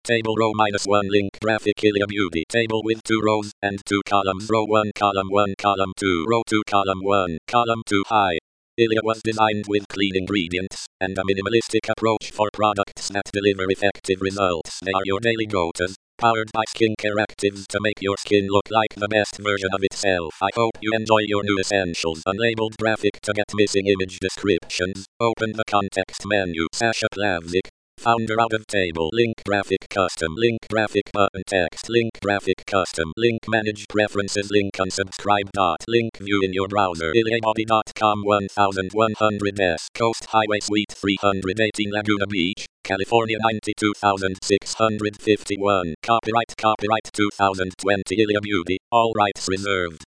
Table row -1 link graphic Ilia Beauty. Table with 2 rows and 2 columns. Row 1 column 2 row 2 column 2 high. Ilia was designed with clean ingredients and a minimalistic approach for products that deliver effective results. They are your daily go-tos, powered by skincare actives to make your skin look like the best version of itself. I hope you enjoy your new essentials. Unlabeled graphic to get missing image descriptions. Open the context menu. Sasha Plavzik, founder out of table. Link graphic custom. Link graphic button text. Link graphic custom. Link manage preferences. Link unsubscribe. Link view in your browser. iliabody.com 1100S. Coast Highway Suite 318 Laguna Beach, California 92651. Copyright 2020 Ilia Beauty. All rights reserved.